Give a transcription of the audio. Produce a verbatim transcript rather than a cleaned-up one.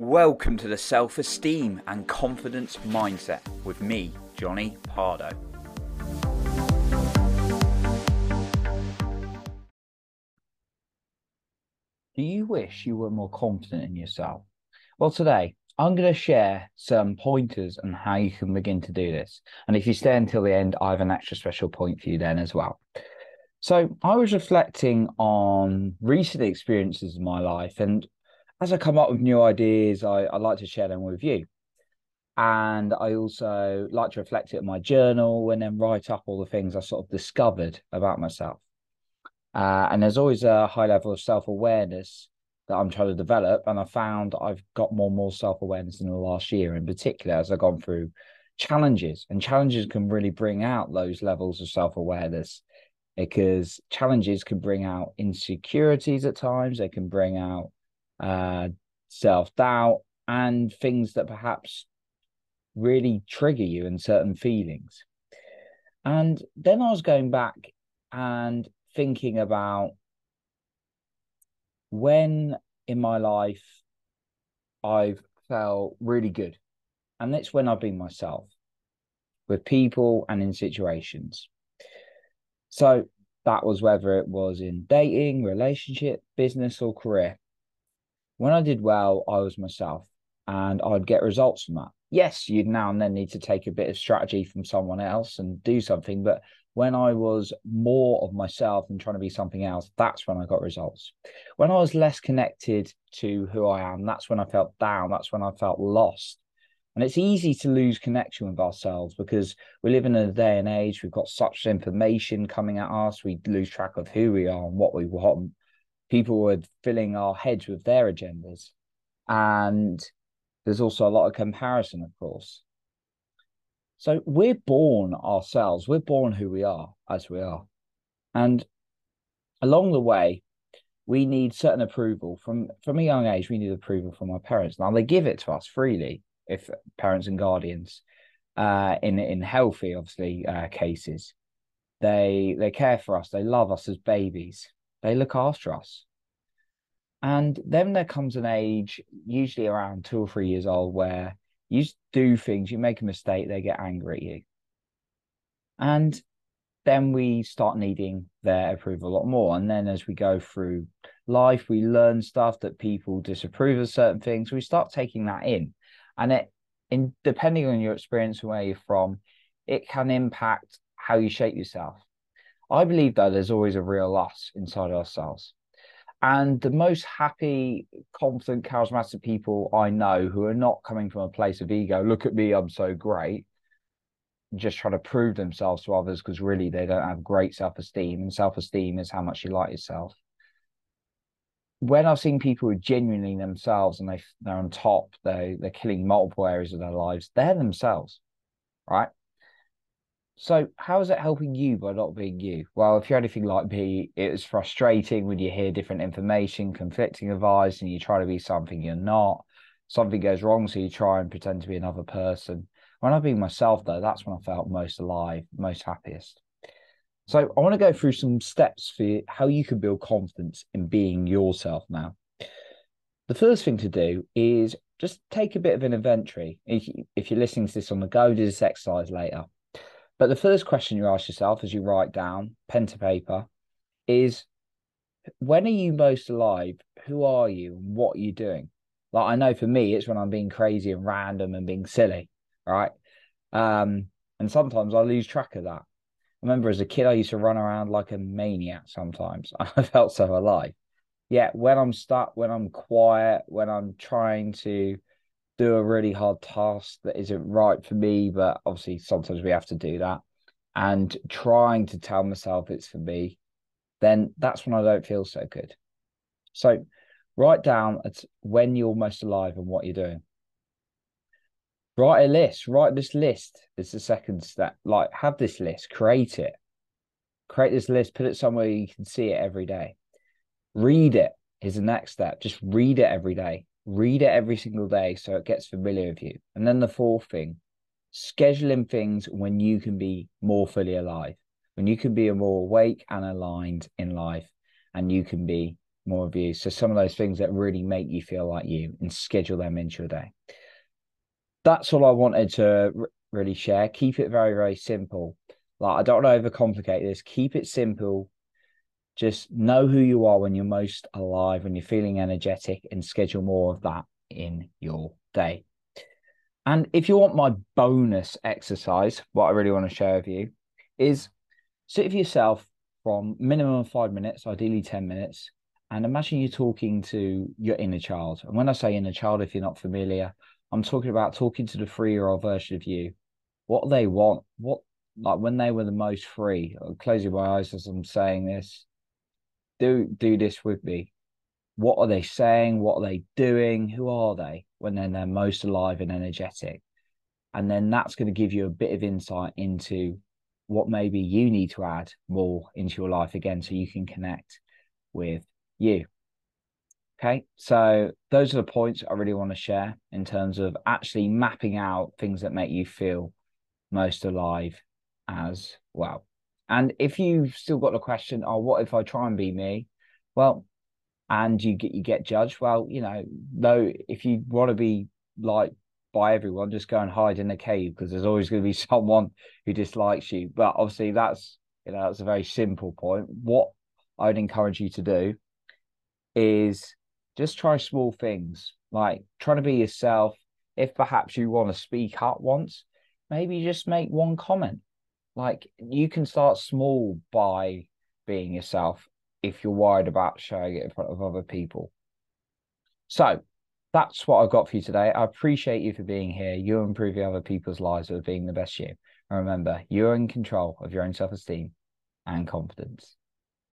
Welcome to the Self-Esteem and Confidence Mindset with me, Johnny Pardo. Do you wish you were more confident in yourself? Well, today I'm going to share some pointers on how you can begin to do this. And if you stay until the end, I have an extra special point for you then as well. So I was reflecting on recent experiences in my life, and as I come up with new ideas, I, I like to share them with you. And I also like to reflect it in my journal and then write up all the things I sort of discovered about myself. Uh, and there's always a high level of self-awareness that I'm trying to develop. And I found I've got more and more self-awareness in the last year, in particular, as I've gone through challenges. And challenges can really bring out those levels of self-awareness because challenges can bring out insecurities at times. They can bring out uh, self-doubt and things that perhaps really trigger you in certain feelings. And then I was going back and thinking about when in my life I've felt really good. And it's when I've been myself with people and in situations. So that was whether it was in dating, relationship, business, or career. When I did well, I was myself and I'd get results from that. Yes, you'd now and then need to take a bit of strategy from someone else and do something, but when I was more of myself and trying to be something else, that's when I got results. When I was less connected to who I am, that's when I felt down. That's when I felt lost. And it's easy to lose connection with ourselves because we live in a day and age, we've got such information coming at us, we lose track of who we are and what we want. People are filling our heads with their agendas. And there's also a lot of comparison, of course. So we're born ourselves. We're born who we are as we are. And along the way, we need certain approval from from a young age. We need approval from our parents. Now they give it to us freely, if parents and guardians, uh, in in healthy, obviously, uh, cases. They they care for us. They love us as babies. They look after us. And then there comes an age, usually around two or three years old, where you do things, you make a mistake, they get angry at you. And then we start needing their approval a lot more. And then as we go through life, we learn stuff that people disapprove of certain things. We start taking that in. And it, in depending on your experience and where you're from, it can impact how you shape yourself. I believe, though, there's always a real us inside ourselves. And the most happy, confident, charismatic people I know who are not coming from a place of ego, look at me, I'm so great, just trying to prove themselves to others because really they don't have great self-esteem. And self-esteem is how much you like yourself. When I've seen people who are genuinely themselves and they, they're on top, they, they're killing multiple areas of their lives, they're themselves, right? So how is it helping you by not being you? Well, if you're anything like me, it's frustrating when you hear different information, conflicting advice, and you try to be something you're not. Something goes wrong, so you try and pretend to be another person. When I've been myself, though, that's when I felt most alive, most happiest. So I want to go through some steps for you, how you can build confidence in being yourself now. The first thing to do is just take a bit of an inventory. If, if you're listening to this on the go, do this exercise later. But the first question you ask yourself as you write down, pen to paper, is when are you most alive? Who are you? And what are you doing? Like I know for me, it's when I'm being crazy and random and being silly, right? Um, and sometimes I lose track of that. I remember as a kid, I used to run around like a maniac sometimes. I felt so alive. Yeah, when I'm stuck, when I'm quiet, when I'm trying to do a really hard task that isn't right for me, but obviously sometimes we have to do that, and trying to tell myself it's for me, then that's when I don't feel so good. So write down when you're most alive and what you're doing. Write a list, write this list. It's the second step. Like have this list, create it, create this list, put it somewhere you can see it every day. Read it is the next step. Just read it every day. Read it every single day so it gets familiar with you. And then the fourth thing, scheduling things when you can be more fully alive, when you can be more awake and aligned in life, and you can be more of you. So some of those things that really make you feel like you, and schedule them into your day. That's all I wanted to r- really share. Keep it very, very simple. Like, I don't want to overcomplicate this. Keep it simple. Just know who you are when you're most alive, when you're feeling energetic, and schedule more of that in your day. And if you want my bonus exercise, what I really want to share with you is sit with yourself from minimum five minutes, ideally ten minutes, and imagine you're talking to your inner child. And when I say inner child, if you're not familiar, I'm talking about talking to the three-year-old version of you. What they want, what, like when they were the most free. I'll close your eyes as I'm saying this. Do do this with me. What are they saying? What are they doing? Who are they when they're, they're most alive and energetic? And then that's going to give you a bit of insight into what maybe you need to add more into your life again, so you can connect with you. Okay, so those are the points I really want to share in terms of actually mapping out things that make you feel most alive as well. And if you've still got the question, oh, what if I try and be me? Well, and you get you get judged. Well, you know, though, if you want to be liked by everyone, just go and hide in a cave, because there's always going to be someone who dislikes you. But obviously, that's you know that's a very simple point. What I would encourage you to do is just try small things, like trying to be yourself. If perhaps you want to speak up once, maybe just make one comment. Like, you can start small by being yourself if you're worried about showing it in front of other people. So that's what I've got for you today. I appreciate you for being here. You're improving other people's lives with being the best you. And remember, you're in control of your own self-esteem and confidence.